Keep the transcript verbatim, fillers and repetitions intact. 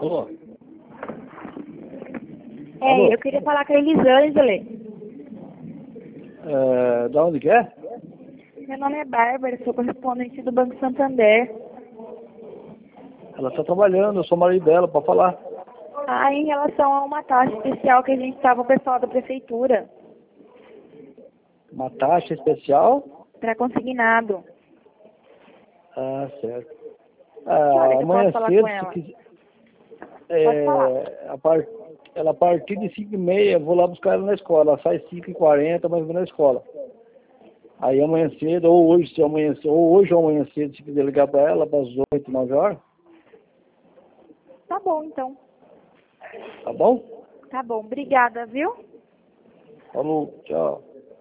Alô? É, Alô? eu queria falar com a Elisângela. É, da onde que é? Meu nome é Bárbara, sou correspondente do Banco Santander. Ela está trabalhando, eu sou marido dela, pode falar. Ah, em relação a uma taxa especial que a gente estava o pessoal da prefeitura, Uma taxa especial? para consignado. Ah, certo. Que hora Ah, que eu posso amanhã falar cedo, com se ela? quiser. Pode falar. É, a par... Ela a partir de cinco e meia, eu vou lá buscar ela na escola. Ela sai cinco e quarenta, mas vou na escola. Aí amanhã cedo, ou hoje, se amanhã cedo, ou hoje ou amanhã cedo, se quiser ligar para ela, para as oito, nove horas. Tá bom, então. Tá bom? Tá bom, obrigada, viu? Falou, tchau.